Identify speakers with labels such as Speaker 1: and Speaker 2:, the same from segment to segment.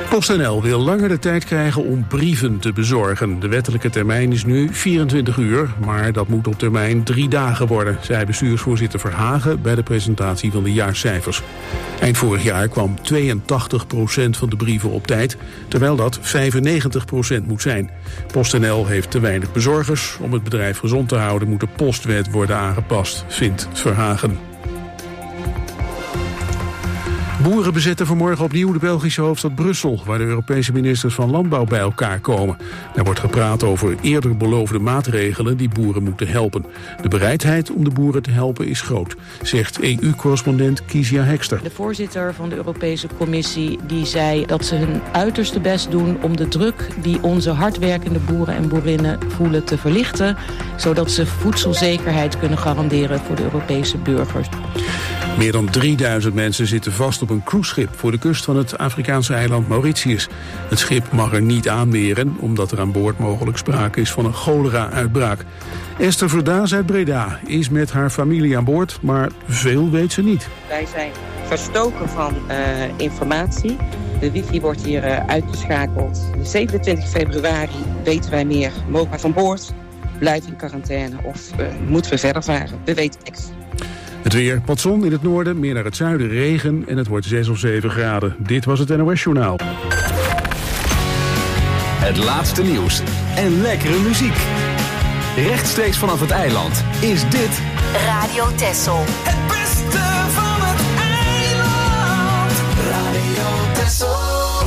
Speaker 1: PostNL wil langer de tijd krijgen om brieven te bezorgen. De wettelijke termijn is nu 24 uur, maar dat moet op termijn 3 dagen worden, zei bestuursvoorzitter Verhagen bij de presentatie van de jaarcijfers. Eind vorig jaar kwam 82% van de brieven op tijd, terwijl dat 95% moet zijn. PostNL heeft te weinig bezorgers. Om het bedrijf gezond te houden moet de postwet worden aangepast, vindt Verhagen. Boeren bezetten vanmorgen opnieuw de Belgische hoofdstad Brussel, waar de Europese ministers van Landbouw bij elkaar komen. Daar wordt gepraat over eerder beloofde maatregelen die boeren moeten helpen. De bereidheid om de boeren te helpen is groot, zegt EU-correspondent Kizia Hekster.
Speaker 2: De voorzitter van de Europese Commissie die zei dat ze hun uiterste best doen om de druk die onze hardwerkende boeren en boerinnen voelen te verlichten, zodat ze voedselzekerheid kunnen garanderen voor de Europese burgers.
Speaker 1: Meer dan 3000 mensen zitten vast op een cruiseschip voor de kust van het Afrikaanse eiland Mauritius. Het schip mag er niet aanmeren, omdat er aan boord mogelijk sprake is van een cholera-uitbraak. Esther Verdaas uit Breda is met haar familie aan boord, maar veel weet ze niet.
Speaker 3: Wij zijn verstoken van informatie. De wifi wordt hier uitgeschakeld. 27 februari weten wij meer. Mogen wij van boord, blijven in quarantaine of moeten we verder varen? We weten niks.
Speaker 1: Het weer, wat zon in het noorden, meer naar het zuiden regen en het wordt 6 of 7 graden. Dit was het NOS Journaal.
Speaker 4: Het laatste nieuws en lekkere muziek. Rechtstreeks vanaf het eiland is dit
Speaker 5: Radio Texel.
Speaker 6: Het beste van het eiland. Radio Texel.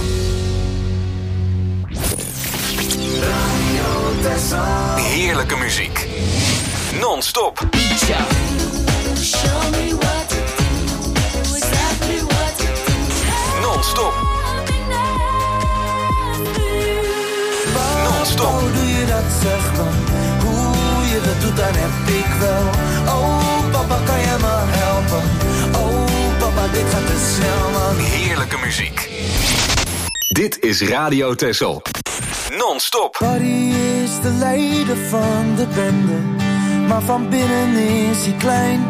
Speaker 6: Radio Texel.
Speaker 4: heerlijke muziek. Non-stop.
Speaker 6: Show me what to do, exactly what to do.
Speaker 4: Non-stop. Non-stop.
Speaker 6: Hoe doe je dat, zeg maar? Hoe je dat doet, dan heb ik wel. Oh, papa, kan je me helpen? Oh, papa, dit gaat te snel, man.
Speaker 4: Heerlijke muziek. Dit is Radio Texel. Non-stop.
Speaker 6: Barry is de leider van de bende, maar van binnen is hij klein.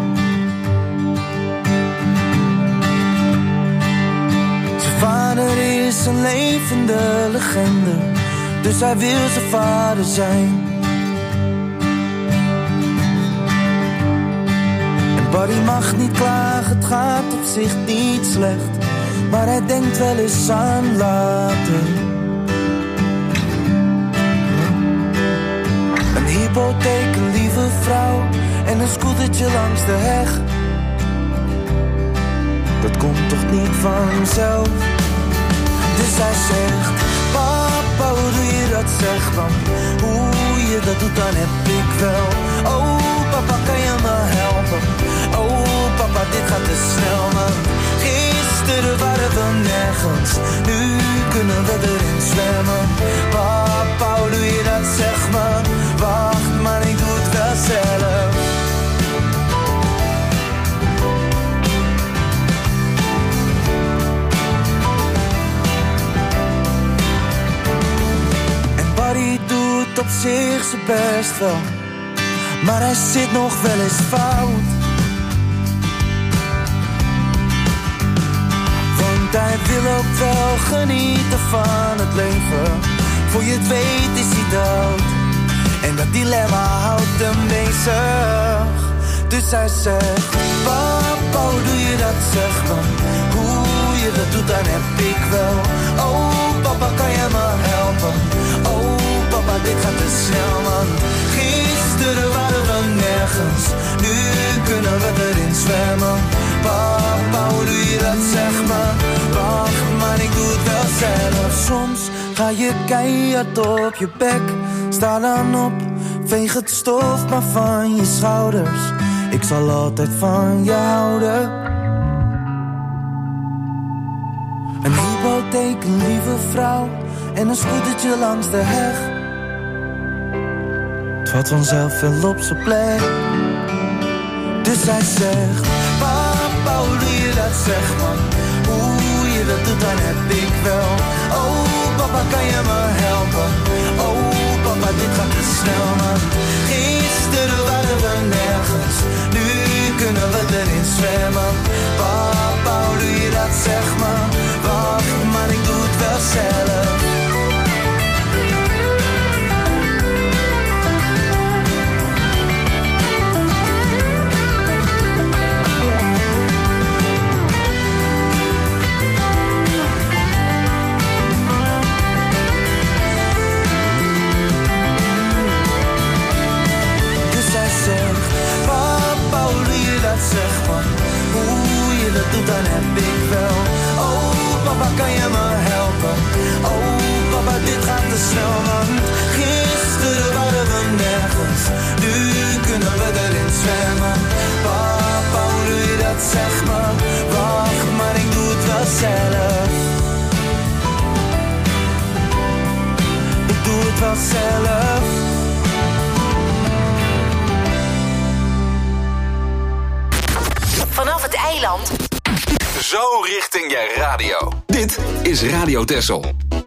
Speaker 6: Zijn vader is een levende legende, dus hij wil zijn vader zijn. En Barry mag niet klagen, het gaat op zich niet slecht, maar hij denkt wel eens aan later. Een hypotheek, een lieve vrouw en een scootertje langs de heg. Dat komt toch niet vanzelf? Dus hij zegt, papa, hoe doe je dat, zeg dan? Hoe je dat doet, dan heb ik wel. Oh, papa, kan je me helpen? Oh, papa, dit gaat te snel, man. Gisteren waren we nergens, nu kunnen we erin zwemmen. Papa, hoe doe je dat, zeg maar? Wacht, maar ik doe het wel zelf. En Barry doet op zich zijn best wel, maar hij zit nog wel eens fout. Want hij wil ook wel genieten van het leven. Voor je het weet is hij dood. En dat dilemma houdt hem bezig. Dus hij zegt, papa, hoe doe je dat, zeg dan? Hoe je dat doet, dan heb ik wel. Oh, papa, kan je me helpen? Oh, papa, dit gaat te snel, man. Gisteren waren we nergens, nu kunnen we erin zwemmen. Papa, hoe doe je dat, zeg maar? Wacht, maar ik doe het wel zelf. Soms ga je keihard op je bek. Sta dan op, veeg het stof maar van je schouders. Ik zal altijd van je houden. Een hypotheek, een lieve vrouw en een scootertje langs de heg. Het valt vanzelf wel op zijn plek. Dus hij zegt, papa, hoe doe je dat, zeg man? Hoe je dat doet, dan heb ik wel. Oh, papa, kan je me helpen? Oh, papa, dit gaat te snel, man. Gisteren waren we nergens, nu kunnen we erin zwemmen. Papa, hoe doe je dat, zeg maar? Wacht, maar ik doe het wel zelf. zelf. Ik doe het wel zelf.
Speaker 5: Vanaf het eiland.
Speaker 4: Zo richting je radio. Dit is Radio Texel.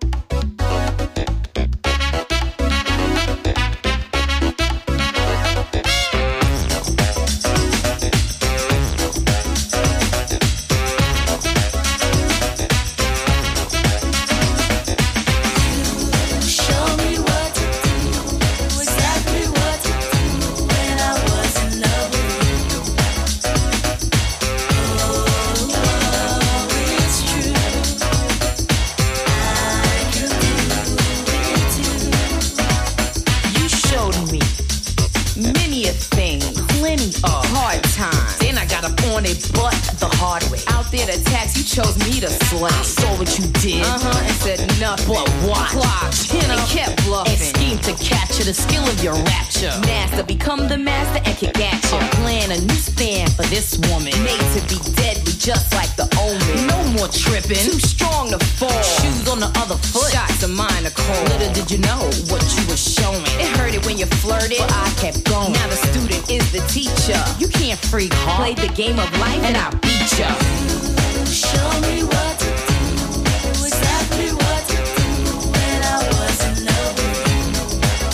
Speaker 7: Chose me to slay. I saw what you did, and said nothing but what? Clocked, and kept bluffing, and schemed to capture the skill of your rapture. Master, become the master and kick at you. I'm playing a new stand for this woman, made to be deadly, just like the omen. No more tripping, too strong to fall. Shoes on the other foot, shots of mine are cold. Little did you know what you were showing. It hurt it when you flirted, but I kept going. Now the student is the teacher. You can't freak hard. Play the game of life, and I'll beat you.
Speaker 6: Show me what to do, exactly what to do when I was in love with you.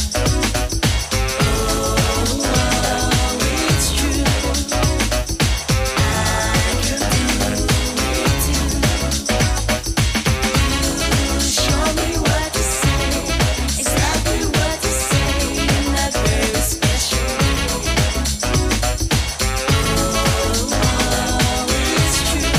Speaker 6: Oh, it's true. I can do it too. Show me what to say, exactly what to say in that very special way. Oh, it's true.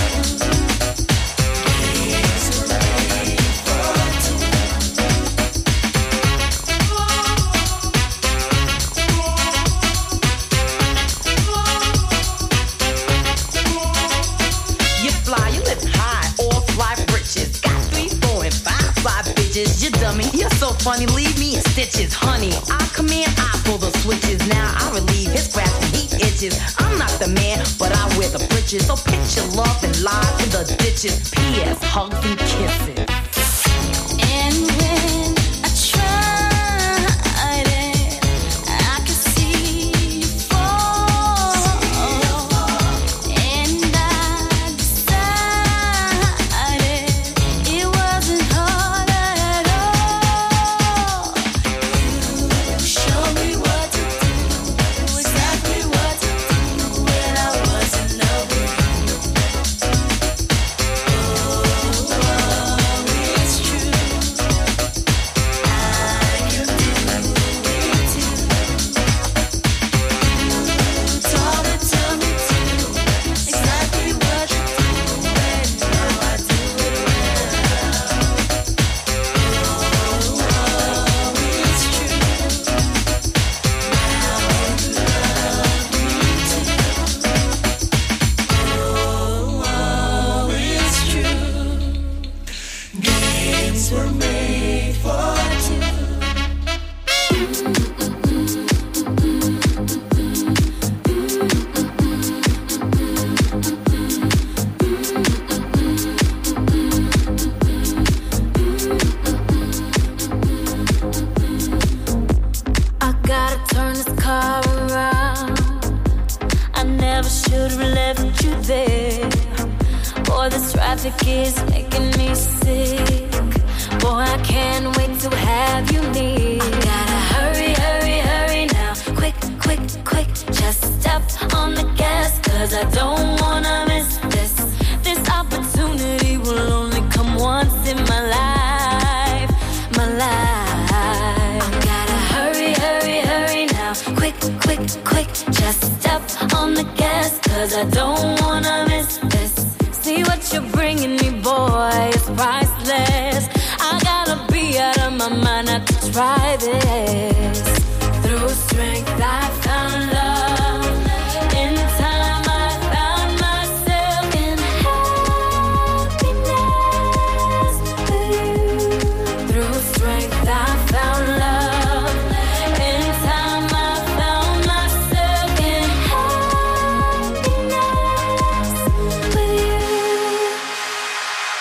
Speaker 7: You dummy, you're so funny, leave me in stitches. Honey, I command, I pull the switches. Now I relieve his scratch when he itches. I'm not the man, but I wear the britches. So pitch your love and lie in the ditches. P.S. Hugs and kisses.
Speaker 6: And when I tried it, I could see you fall. And I decided it wasn't hard at all. You show me what to do, exactly what to do when I was in love with you. Oh, it's true. I can do it too. You taught it to me too, exactly what to do, and now I do it well. Oh, it's true. Now you love me too. Oh, it's true. Games were made for two. I gotta turn this car around. I never should have left you there. Boy, this traffic is making me sick. Boy, I can't wait to have you near. I gotta hurry, hurry, hurry now. Quick, quick, quick. Just step on the gas, 'cause I don't wanna miss this. This opportunity will only come once in my life. My life. I gotta hurry, hurry, hurry now. Quick, quick, quick. Just step on the gas, 'cause I don't wanna miss this. See what you're bringing me, boy, it's priceless. I gotta be out of my mind not to try this. Through strength I found love. In time I found myself in happiness with you. Through strength I found love. In time I found myself in happiness with you.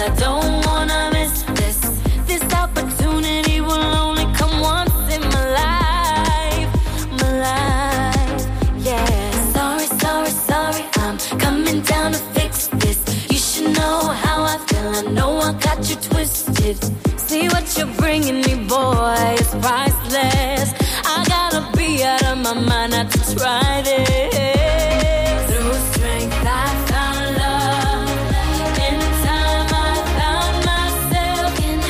Speaker 7: I don't wanna miss this. This opportunity will only come once in my life, yeah. Sorry, I'm coming down to fix this. You should know how I feel, I know I got you twisted. See what you're bringing me, boy, it's priceless. I gotta be out of my mind not to try this. Through strength I found love. In time I found myself in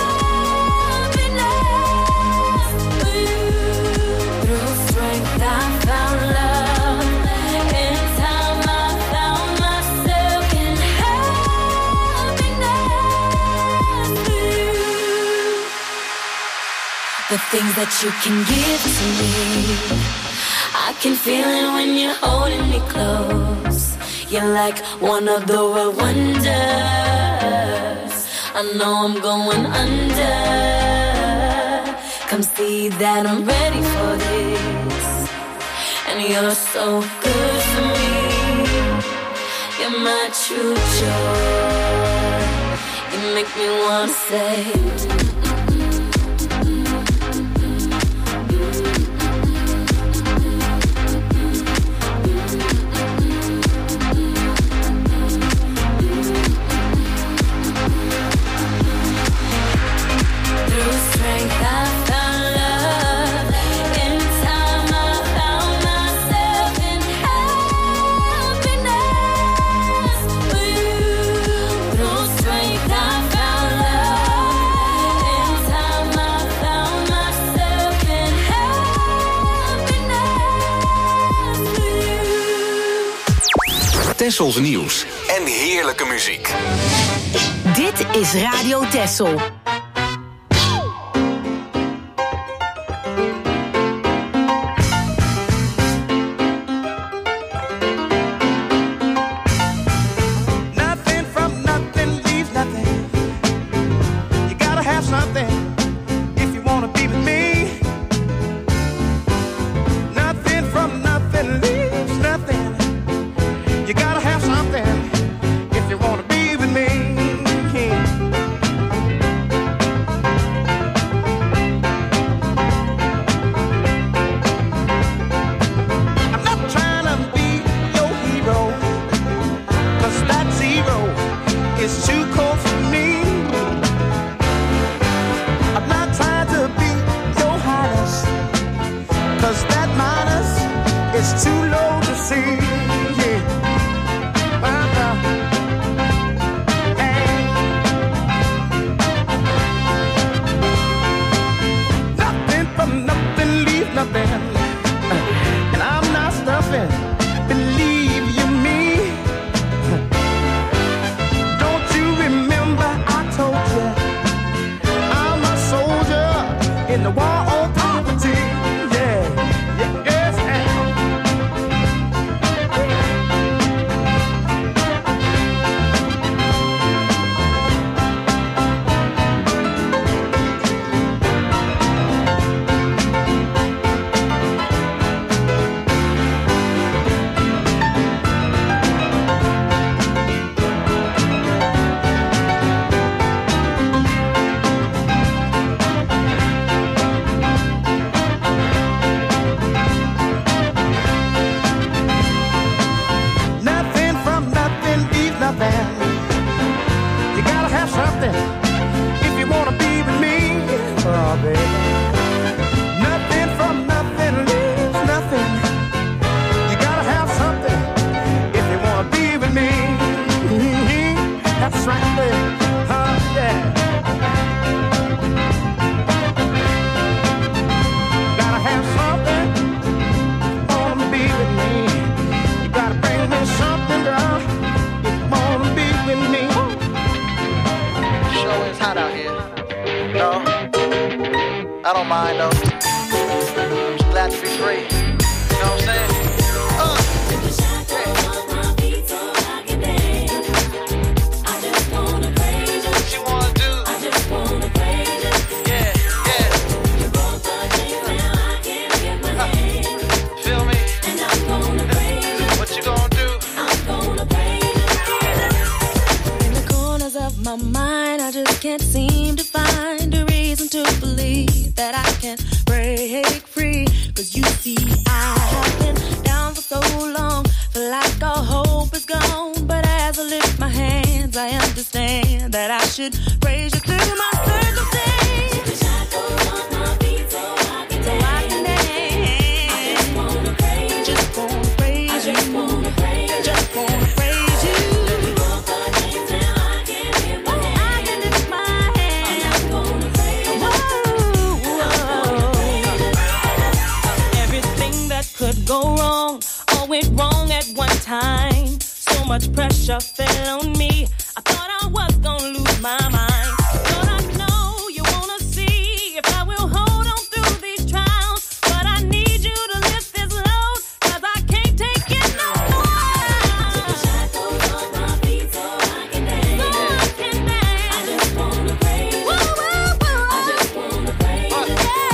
Speaker 7: happiness. Through strength I found love. In time I found myself in happiness. The things that you can give to me, I can feel it when you're holding me close. You're like one of the world wonders. I know I'm going under. Come see that I'm ready for this. And you're so good for me. You're my true joy. You make me wanna say
Speaker 4: Tessels nieuws en heerlijke muziek.
Speaker 5: Dit is Radio Tessel.
Speaker 7: my mind.
Speaker 8: understand that I should praise you through my circumstance. Take the shackles off my feet so I can dance. I just wanna praise you. Just wanna praise you. Just wanna praise you. Just wanna praise you. Let me walk the days now I can lift my hands. I can lift my hands. I just wanna praise you. Everything that could go wrong all went wrong at one time. So much pressure fell on me. I thought I was gonna lose my mind. Lord, I know you wanna see if I will hold on through these trials. But I need you to lift this load, 'cause I can't take it no more. Take the shackles off my feet so I can dance. So I can dance. I just wanna praise you. Woo, woo, woo. I just wanna praise you.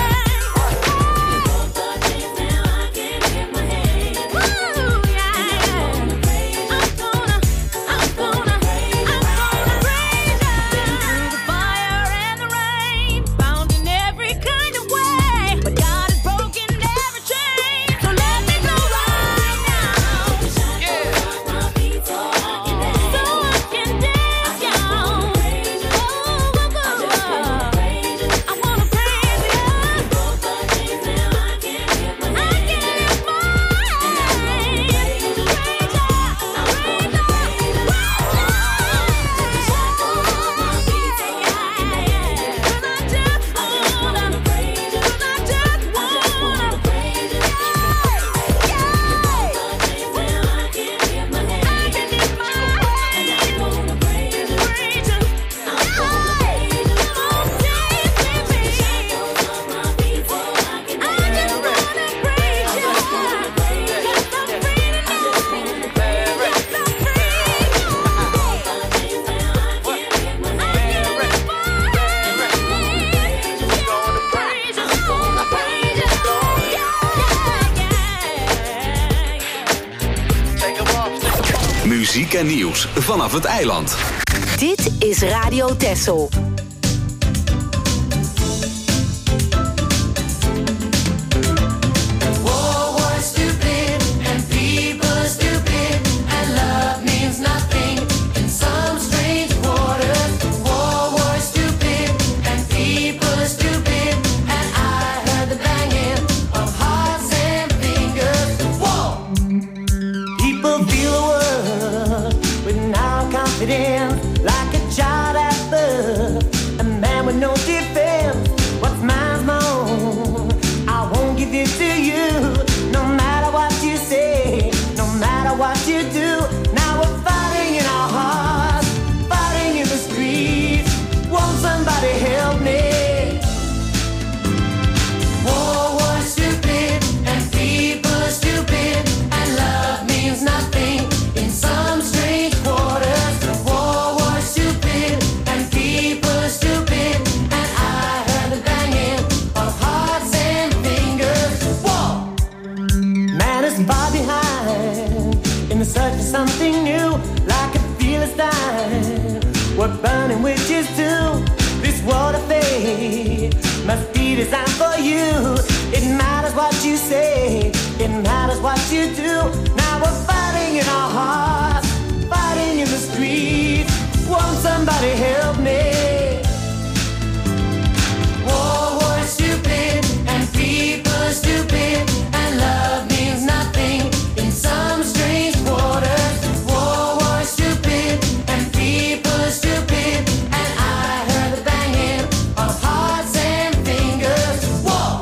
Speaker 8: Both the days now I can lift my hands. Woo, yeah. I'm gonna praise you. Been through the fire and the rain, bound in every kind of way, but God has broken every chain. So let me go right now. Off my feet so I can dance. So I can dance, y'all. I wanna praise you. Both the days now I can lift my hands.
Speaker 4: Muziek en nieuws vanaf het eiland.
Speaker 5: Dit is Radio Texel.
Speaker 6: Like a child at birth, a man with no defense. What's mine's my own. I won't give it to you, no matter what you say, no matter what you do. Now we're fighting in our hearts, fighting in the streets. Won't somebody help me? War is stupid, and people are stupid, and love means nothing in some strange quarters. Search for something new, like a Philistine. We're burning witches too. This world of fate must be designed for you. It matters what you say, it matters what you do. Now we're fighting in our hearts, fighting in the streets. Won't somebody help me? War is stupid, and people are stupid, and love means nothing in some strange waters. War is stupid, and people are stupid, and I heard the banging of hearts and fingers. War.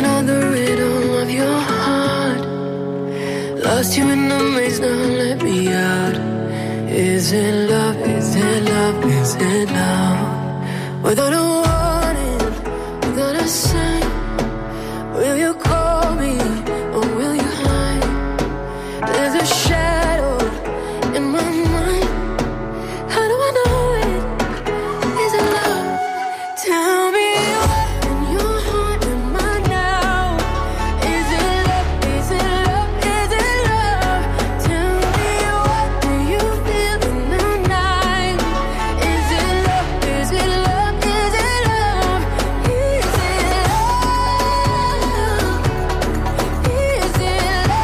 Speaker 9: know the rhythm of your heart. Lost you in the maze, now let me out. Is it love, is it love, is it love? Without a warning, without a sign, will you call me or will you hide? There's a shadow in my mind. How do I know it? Is it love? Tell me what in your heart am I now? Is it love? Is it love? Is it love? Tell me what do you feel in the night? Is it love? Is it love? Is it love? Is it love? Is it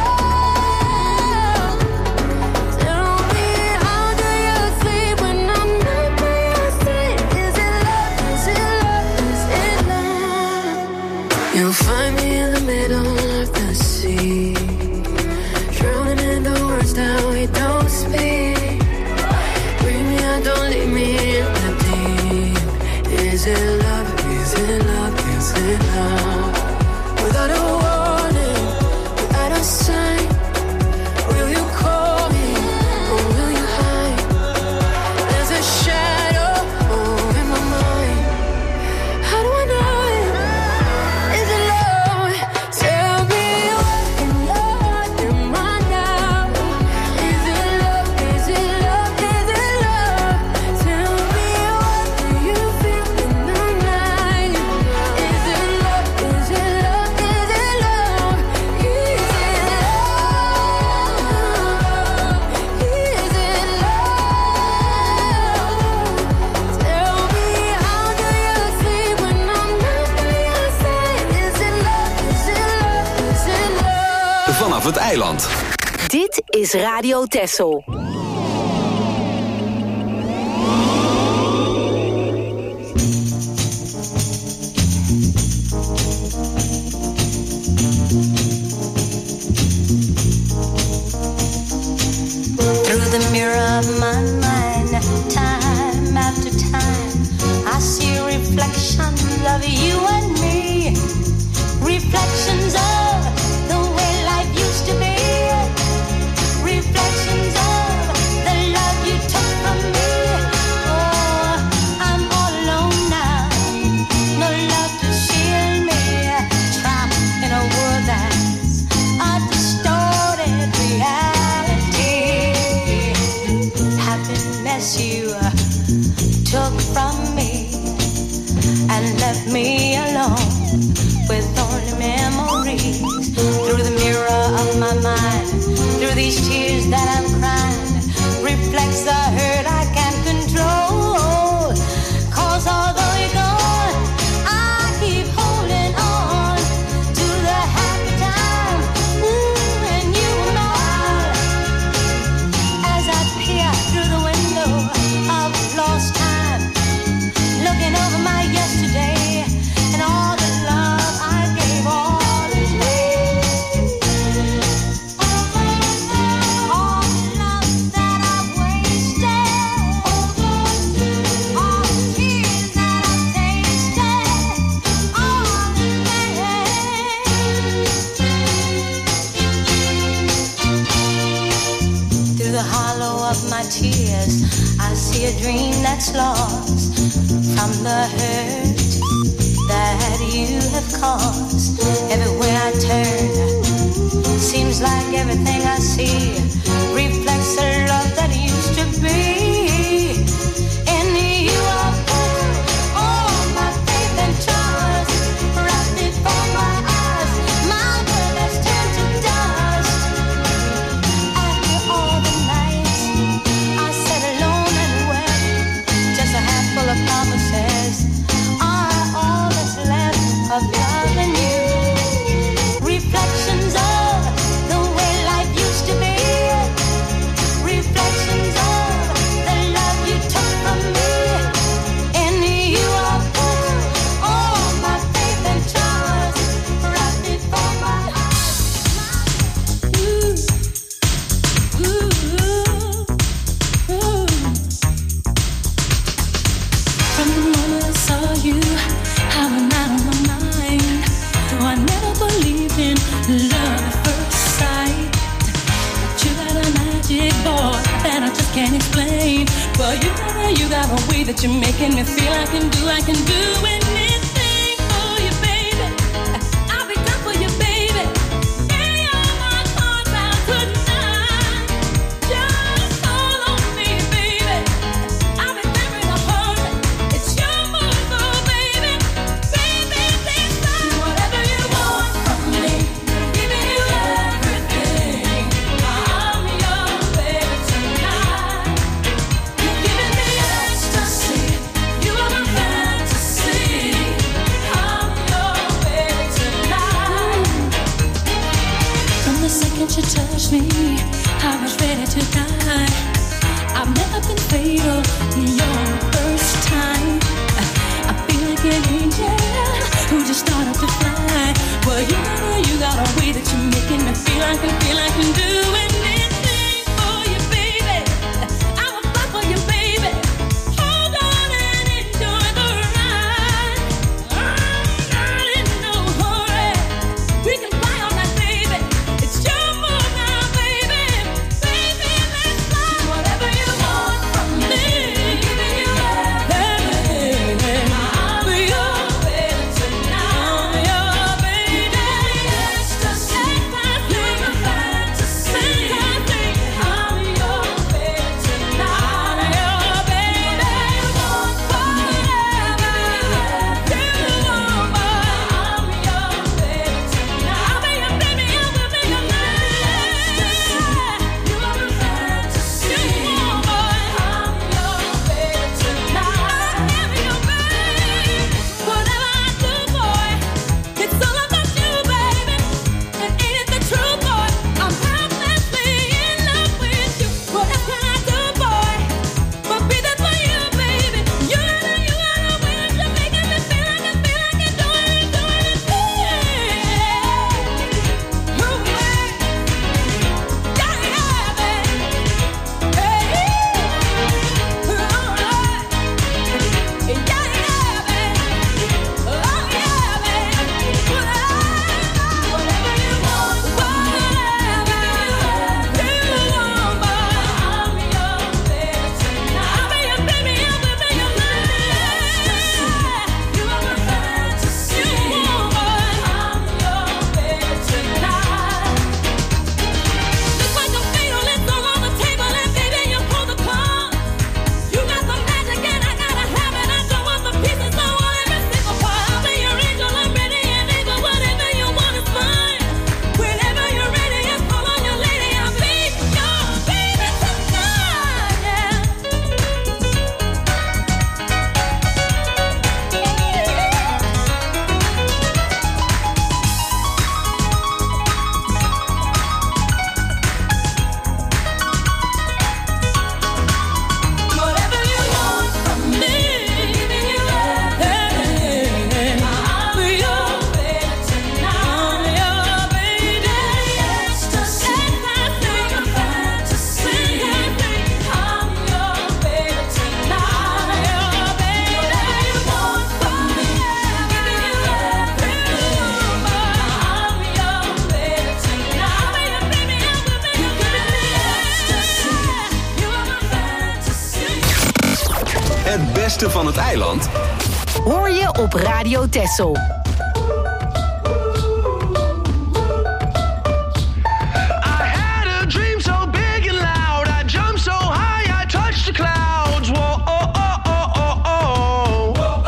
Speaker 9: love? Tell me how do you sleep when I'm not by your side? Is it love? Is it love? Is it love? You'll find me in the middle of the sea, drowning in the words that we don't speak. Bring me out, don't leave me in the deep. Is it love? Is it love? Is it love? Without a warning, without a sign, will you call me or will you hide? There's a shadow in my mind. How do I know it? Is it love? Tell me what in your heart am I now? Is it love? Is it love? Is it love? Tell me what do you feel in the night? Is it love? Is it love? Is it love? Is it love? Is it love? Tell me how do you sleep when I'm not by your side? Is it love? Is it love? Is it love?
Speaker 4: Vanaf het eiland.
Speaker 5: Dit is Radio Texel.
Speaker 10: Through the mirror of my mind, time after time, I see reflections of you and me. Reflections of the way life used to be. Reflections of the love you took from me. Oh, I'm all alone now. No love to shield me. Trapped in a world that's a distorted reality. Happiness you took from me and left me alone with only memories. Through the mirror of my mind, through these tears that I'm crying, reflects the hurt I can't control. 'Cause although you're gone, I keep holding on to the happy time when you were mine. As I peer through the window of lost time, looking over my yesterday and all the love I gave, all is gone. All the love that I wasted, all the tears that I tasted, all in vain. Through the hollow of my tears, I see a dream that's lost from the hurt that you have caused. Everywhere I turn, seems like everything I see reflects the love that used to be. In you I put all my faith and trust, right before my eyes, my world has turned to dust. After all the nights I sat alone and wept, just a handful of promises are all that's left of loving you.
Speaker 8: wanting love at first sight. But you got a magic boy that I just can't explain. But you got a way that you're making me feel I can do anything for you, baby. I'll be done for you, baby. Lay all my cards out tonight. Just call on me, baby. I'll be there in a hurry. It's your move, oh, baby. Baby, this time, whatever you want from me, giving you everything. I'm your baby tonight. You're giving me ecstasy. You are my fantasy. I'm your baby tonight. From the second you touched me, I was ready to die. I've never been fatal. You're the first time. I feel like an angel who just started to fly. Well, you got a way that you're making me feel I can do anything for you, baby. I will fight for you, baby. Hold on and enjoy the ride. I'm not in no hurry. We can fly all night, baby. It's your move now, baby. Baby, let's fly. Whatever you want from me, giving you everything. I'm your baby tonight. I'm your baby. Ecstasy. You're my fantasy. I'm your baby tonight. I'm your baby. Want whatever you want, boy. I'm your baby tonight. I'll be your baby. I will be your man. You are my fantasy. Boy, I'm your baby tonight. I am your baby. Whatever I do, boy, it's all about you, baby. And ain't it the truth, boy? I'm helplessly in love with you. What else can I do, boy, but be there for you, baby? You got a way of just making me feel I can do anything. Ooh, yeah, baby. Hey, all right. Yeah, baby. Oh, yeah, baby. Whatever you want, whatever you want, boy. I'm your baby tonight. I'll be your baby. I will be your man. You are my fantasy, boy. I'm your baby tonight. Looks like a fatal list all on the table, and baby, you pull the card. You got the magic, and I gotta have it. I don't want the pieces, I want every single part. I'll be your angel, I'm ready and able. Whatever you want is mine. Whenever you're ready, just call on your lady. I'll be your baby tonight. Yeah. Whatever you want from me, giving you everything. I'm your baby tonight. I'm your baby. Ecstasy. You're my fantasy. I'm your baby tonight. I'm your baby. Whatever you want from me, giving you everything. I'm your baby tonight. I'll be your baby. I will be your man. Ecstasy. You are my fantasy.
Speaker 4: Het beste van het eiland
Speaker 5: Hoor je op Radio Texel.
Speaker 11: I had a dream so big and loud. I jumped so high, I touched the clouds. Whoa, oh, oh, oh, oh, oh.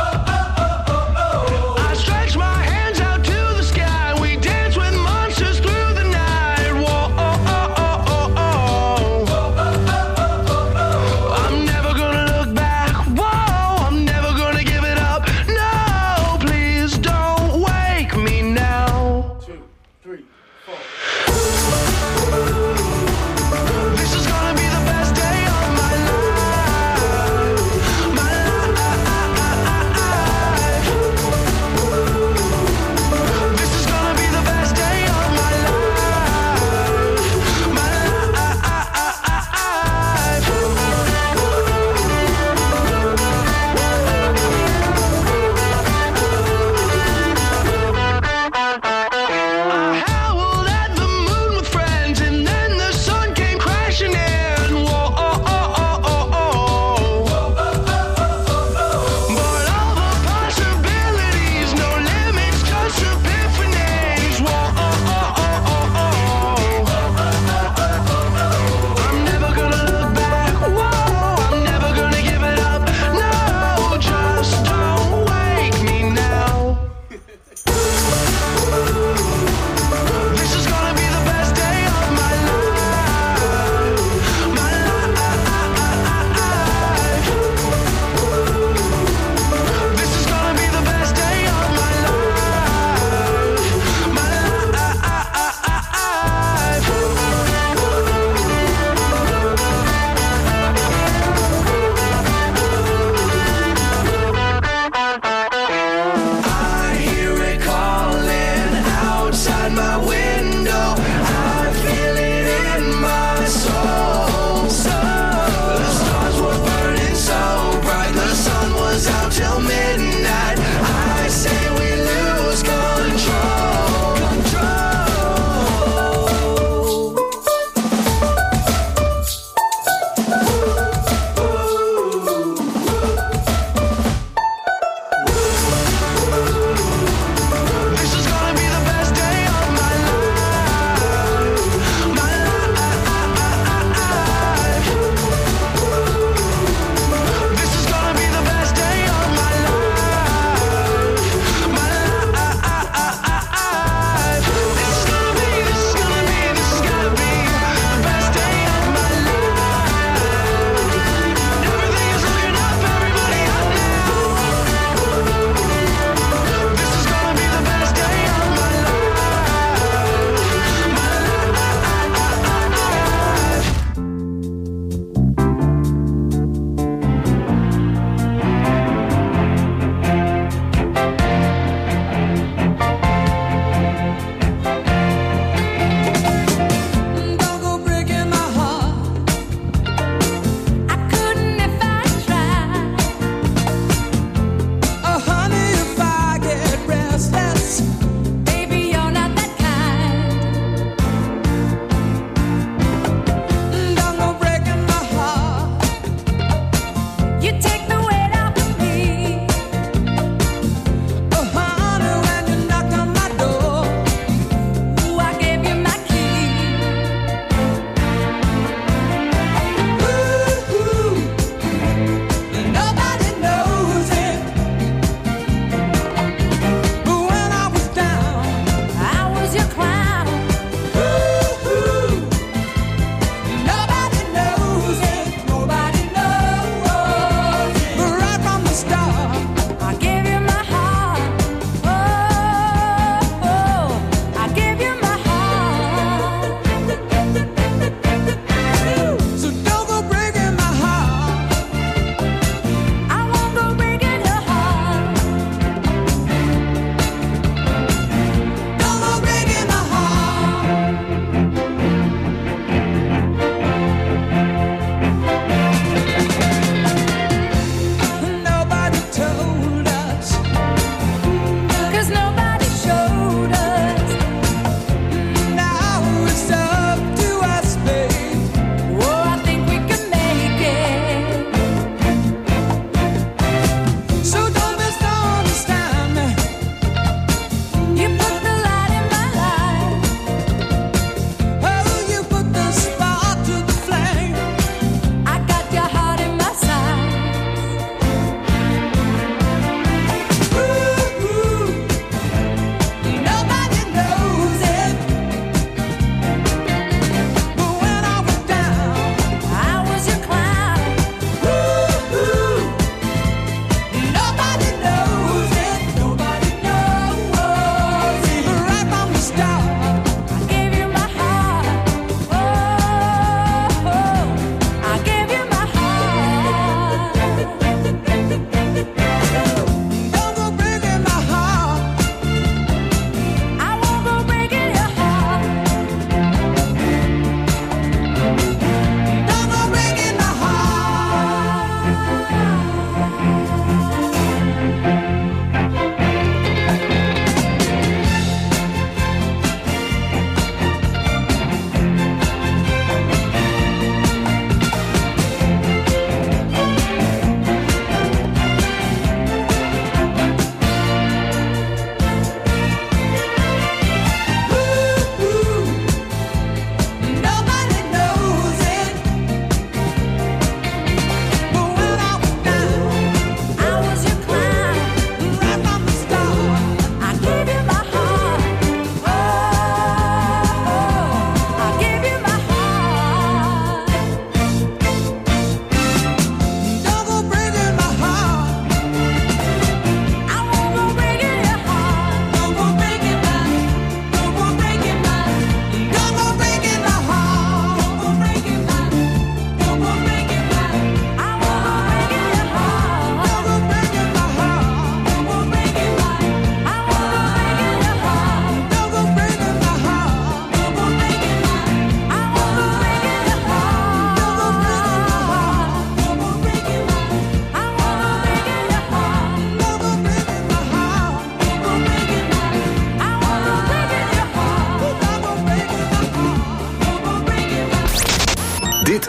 Speaker 11: I stretched my hands out to the sky. We danced with monsters through the night. Whoa, oh, oh, oh, oh, oh. I'm never gonna look back. Whoa, I'm never gonna give it up. No, please don't wake me now.
Speaker 1: 2, 3, 4.
Speaker 11: This is gonna be the best day of my life. My life. This is gonna be the best day of my life. My life.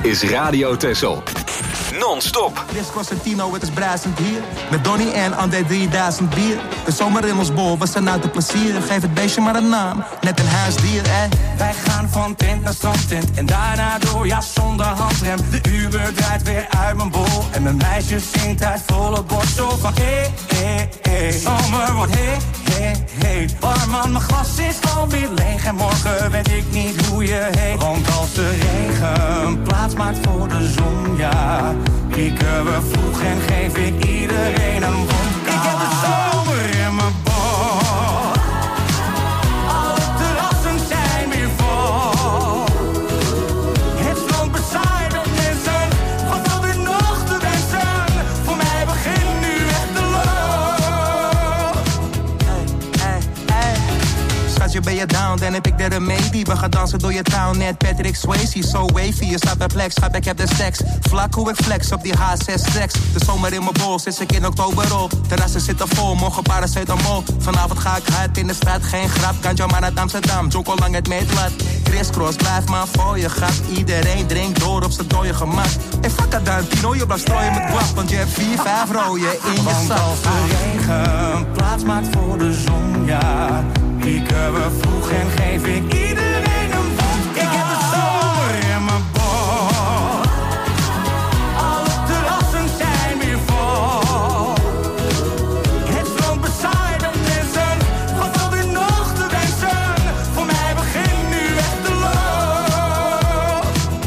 Speaker 4: is Radio Texel. Non-stop.
Speaker 6: Dit is Cosentino, het is bruisend hier. Met Donnie en André 3000 bier. De zomer in ons bol, we zijn uit de plezier. Geef het beestje maar een naam, net een huisdier, Wij gaan van tent naar strandtent en daarna door, ja zonder handrem. De Uber draait weer uit mijn bol en mijn meisje zingt uit volle borst. Zo van zomer wordt heet. Barman, mijn glas is alweer leeg en morgen weet ik niet hoe je heet. Want als de regen plaats maakt voor de zon, ja, kieken we vroeg en geef ik iedereen een wodka. Ik heb de zomer in mijn bol. Alle terrassen zijn weer vol. Het strand bezaaid met mensen. Wat valt er nog te wensen? Voor mij begint nu echt de loop. Hey. Schatje, ben je down? Dan heb ik de remedie. We gaan dansen door je town, net Patrick Swayze. So wavy, je staat perplex, schat, ik heb de stacks. Vlak hoe ik flex op die H6 tracks. De zomer in mijn bol, sinds ik in oktober op. Terrassen zitten vol, morgen paracetamol. Vanavond ga ik hard in de straat, geen grap. Kan jou maar naar Amsterdam, joko lang het meetlat. Crisscross, blijf maar voor je gat. Iedereen drinkt door op z'n dode gemak. En fuck het dan, Tino, je blijft strooien met guap. Want je hebt 4-5 rooien in je zak. Want als de regen plaats maakt voor de zon, ja, pieken we vroeg en geef ik iedereen een wodka. Ik heb de zomer in mijn bol. Alle terrassen zijn weer vol. Het strand bezaaid met mensen. Wat valt er nog te wensen? Voor mij begint nu echt de loop.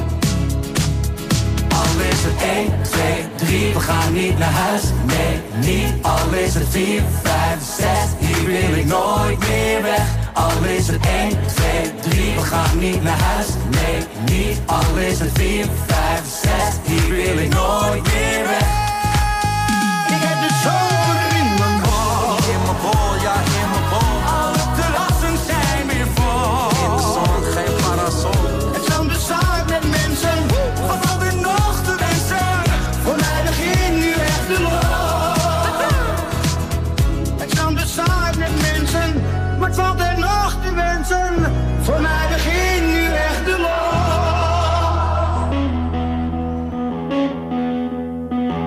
Speaker 6: Al is het 1, 2, 3, we gaan niet naar huis. Nee, niet. Al is het 4, 5, 6, hier wil ik nooit meer weg. Al is het 1, 2, 3, we gaan niet naar huis. Nee, niet. Al is het 4, 5, 6, hier wil ik nooit meer weg. Ik heb de zomer in mijn bol. In mijn bol, ja, in mijn bol. Alle terrassen zijn weer vol. In de zon, geen parasol. Het strand bezaaid met mensen. Wat valt er nog te wensen? Voor mij begint nu echt de loop. Het strand bezaaid met mensen. Wat valt er nog te wensen? Voor mij begint nu echt de loop.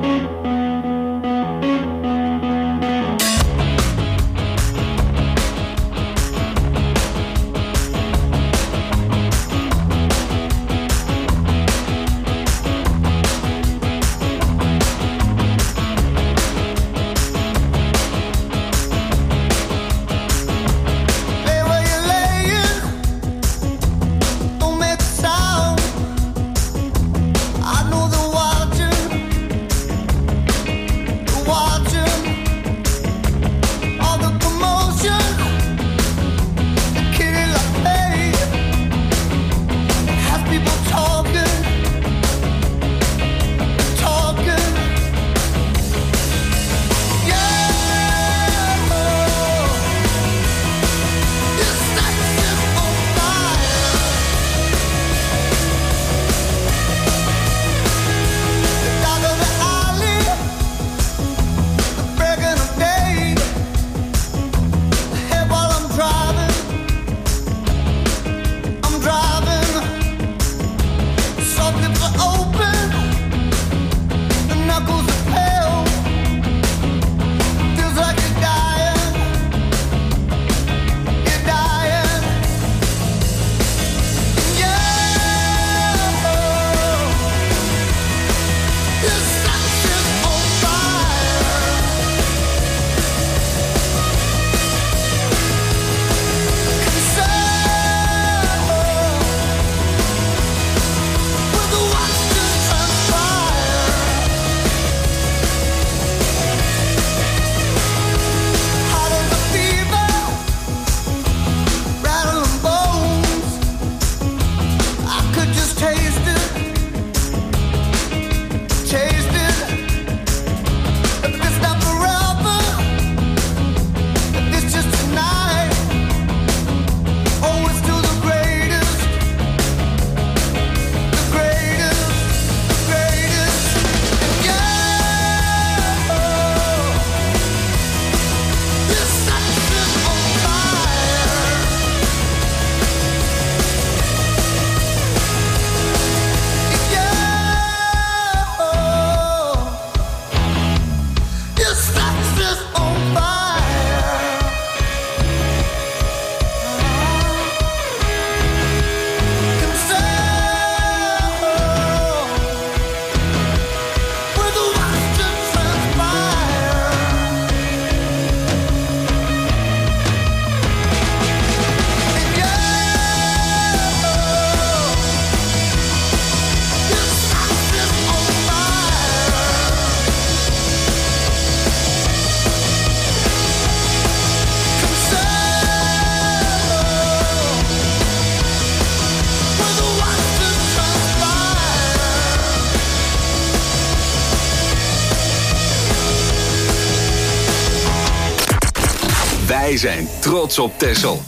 Speaker 4: Wij zijn trots op Texel.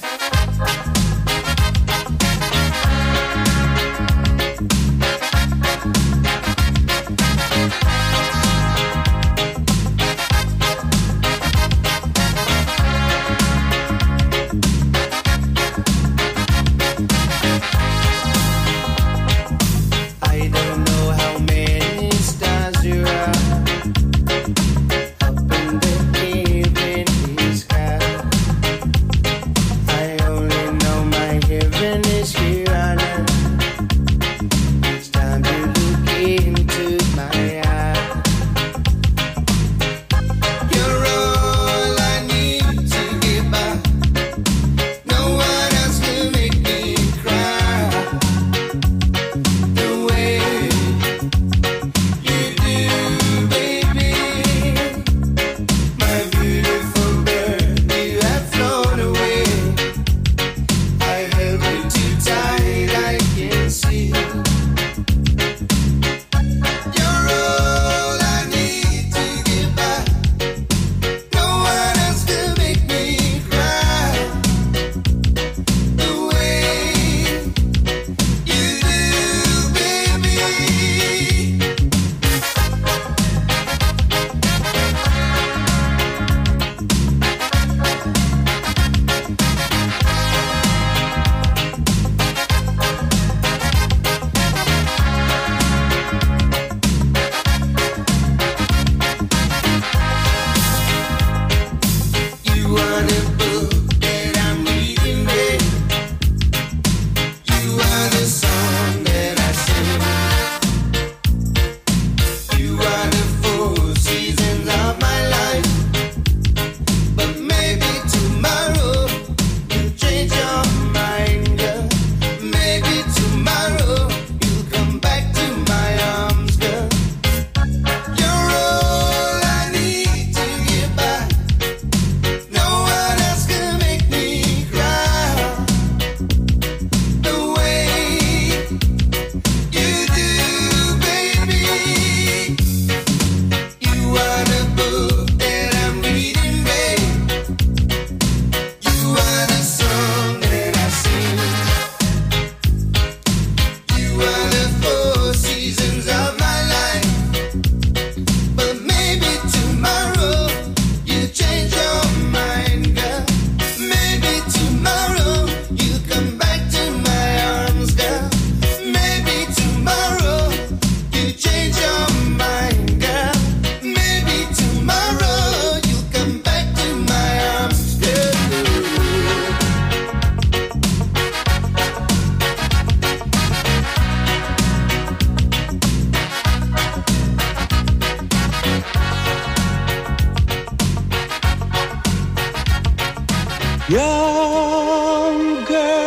Speaker 11: Young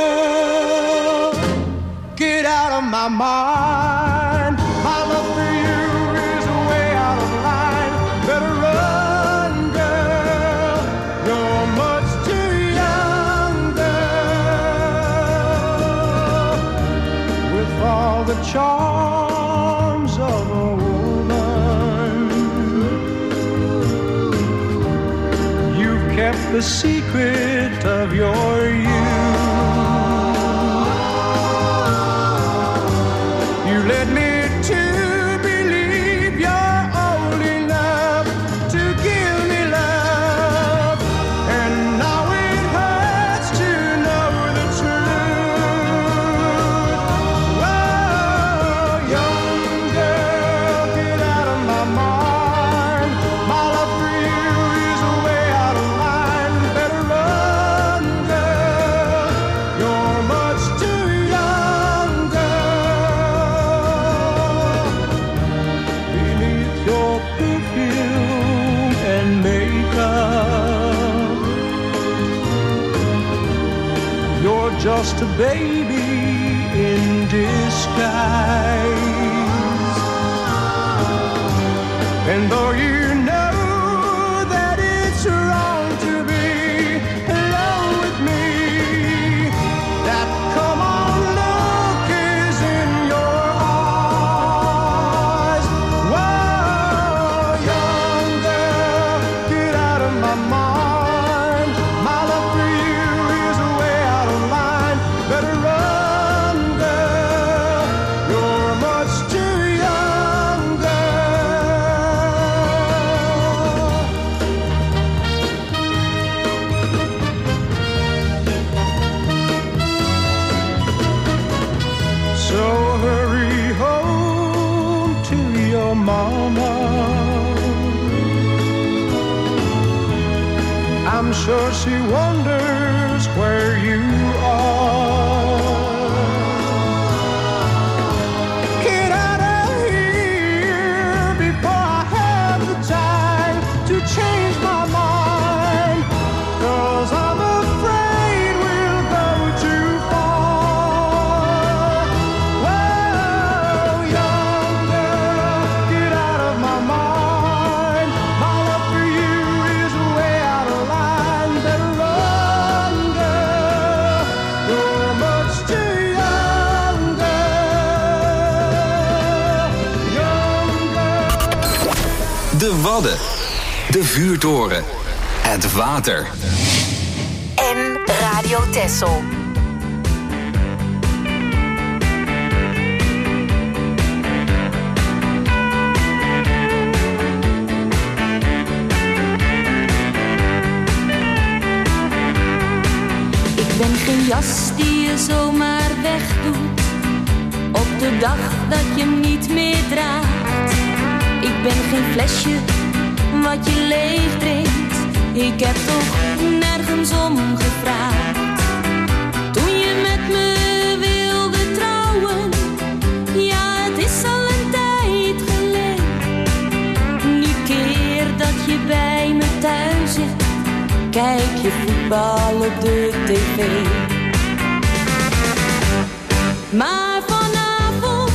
Speaker 11: girl, get out of my mind. My love for you is way out of line. Better run, girl, you're much too young, girl. With all the charms of a woman, you've kept the secret of your youth. You led me to believe you're old enough to give me love, and now it hurts to know the truth. Oh, young girl, get out of my mind. My love for you is way out of line. Better run, girl, you're much too young, girl. Beneath your perfume and makeup, you're just a baby in disguise. And though you know that it's wrong to be alone with me, that come on look is in your eyes. Whoa, young girl, get out of my mind. My love I'm sure she wonders where you are. Get out of here before I have the time to change my mind, 'cause I'm afraid we'll go too far. Well, young girl, get out of my mind. My love for you is way out of line. Better run, girl, you're much too young, girl. Young girl.
Speaker 4: De Wadden. De Vuurtoren. Het water.
Speaker 5: En Radio Texel.
Speaker 10: Ik ben geen jas die je zomaar wegdoet op de dag dat je hem niet meer draagt. Ik ben geen flesje wat je leeg drinkt. Ik heb toch nergens om gevraagd. Toen je met me wilde trouwen, ja, het is al een tijd geleden. Die keer dat je bij me thuis zit, kijk je voetbal op de tv. Maar vanavond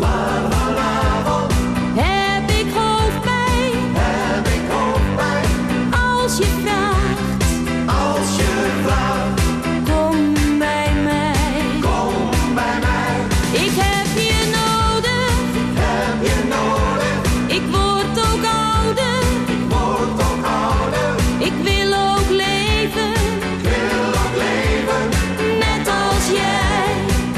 Speaker 10: heb ik hoofdpijn. Als je vraagt, kom bij mij. Ik heb je nodig. Ik word ook ouder. Ik wil ook leven. Net als jij.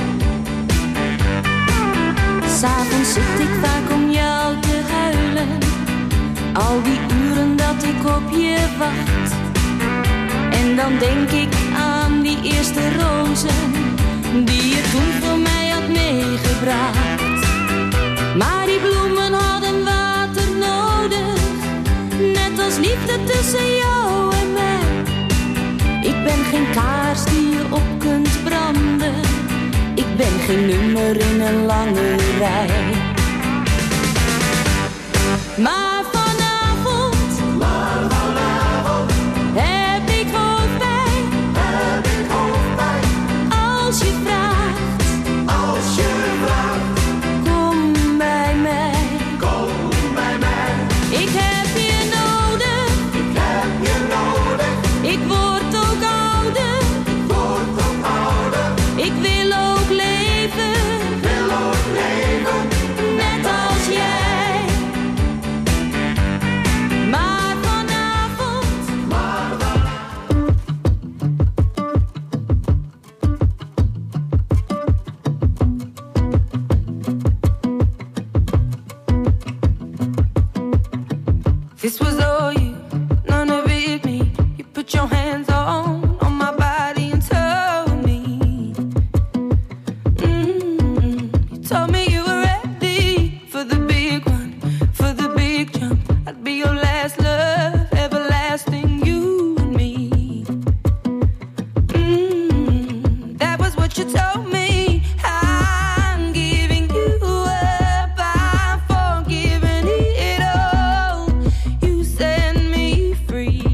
Speaker 10: S'avonds zit ik vaak om jou te huilen. Al die uren dat ik op je wacht. En dan denk ik aan die eerste rozen die je toen voor mij had meegebracht. Maar die bloemen hadden water nodig, net als liefde tussen jou en mij. Ik ben geen kaars die je op kunt branden. Ik ben geen nummer in een lange rij. Maar vanavond heb ik hoofdpijn. Als je vraagt, kom bij mij. Ik heb je nodig. Ik word ook ouder. Ik wil ook leven. Net als jij. Maar vanavond. This was all you, none of it me. You put your hands on my body and told me. You told me you were ready for the big one, for the big jump. I'd be your last love, everlasting, you and me. That was what you told me. I'm giving you up, I'm forgiving it all. You set me free.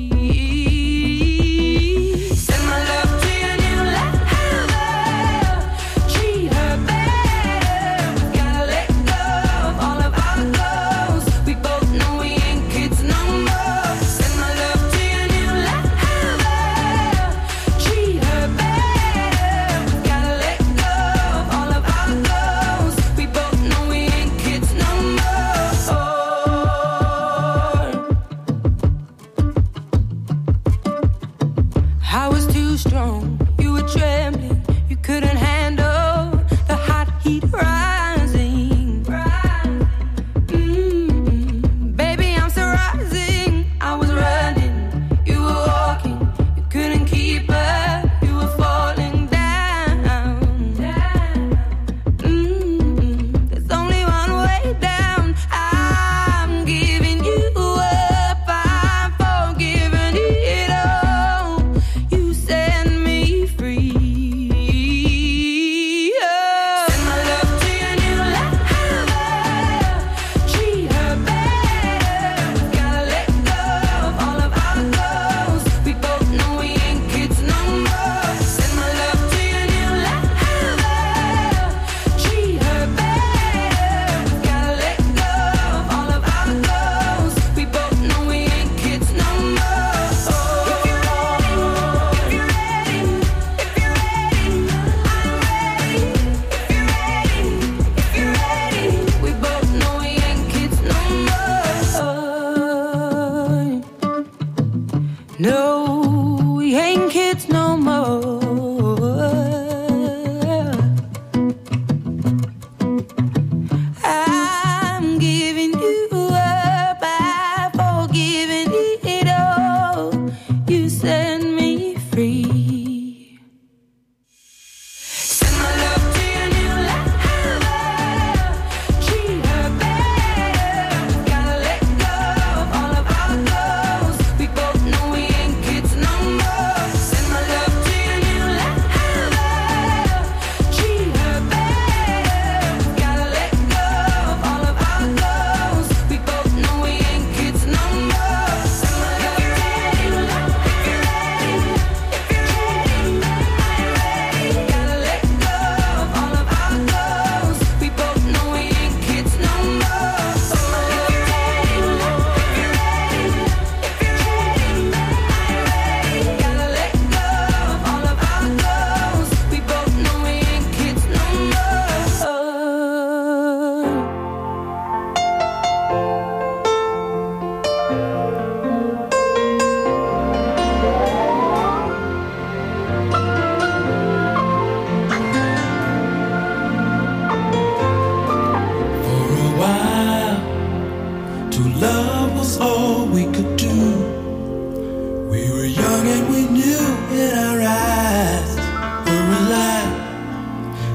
Speaker 10: Send my love to your new lover. Treat her better. We gotta let go of all of our goals. We both know we ain't kids no more. Send my love to your new lover. Treat her better. We gotta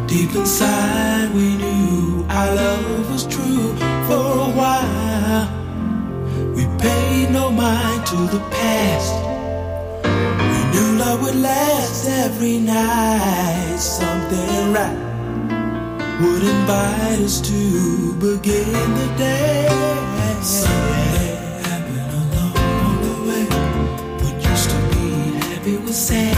Speaker 6: Deep inside we knew our love was true. For a while we paid no mind to the past. We knew love would last every night. Something right would invite us to begin the day. Something happened along the way. What used to be happy was sad.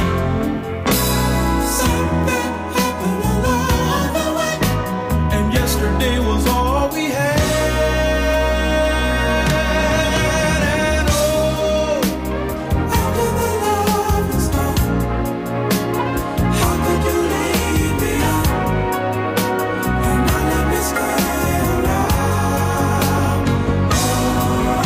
Speaker 6: Something happened along the way, and yesterday was all we had. And oh, after the love was gone, how could you leave me on and not let me stay around? Oh,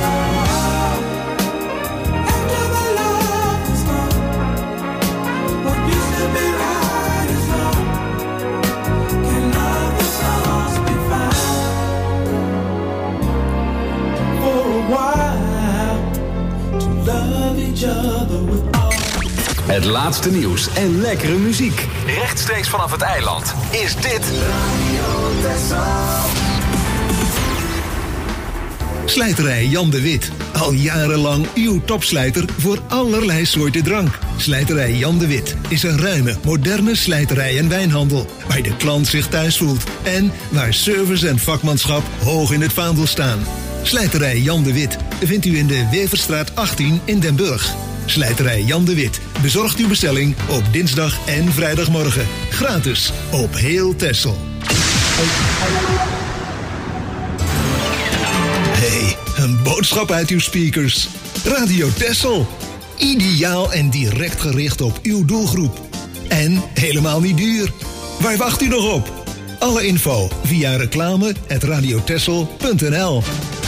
Speaker 6: after the love was gone, what used to be right is wrong. Can other songs be found? For a while, to love each other with all.
Speaker 4: Het laatste nieuws en lekkere muziek. Rechtstreeks vanaf het eiland is dit...
Speaker 12: Slijterij Jan de Wit. Al jarenlang uw topslijter voor allerlei soorten drank. Slijterij Jan de Wit is een ruime, moderne slijterij en wijnhandel. Waar de klant zich thuis voelt. En waar service en vakmanschap hoog in het vaandel staan. Slijterij Jan de Wit vindt u in de Weverstraat 18 in Den Burg. Slijterij Jan de Wit bezorgt uw bestelling op dinsdag en vrijdagmorgen. Gratis op heel Texel. Hey, een boodschap uit uw speakers. Radio Texel. Ideaal en direct gericht op uw doelgroep. En helemaal niet duur. Waar wacht u nog op? Alle info via reclame@radiotexel.nl.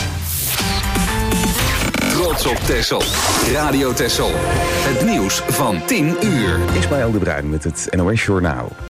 Speaker 4: Trots op Texel. Radio Texel. Het nieuws van 10 uur.
Speaker 13: Ismaël de Bruin met het NOS Journaal.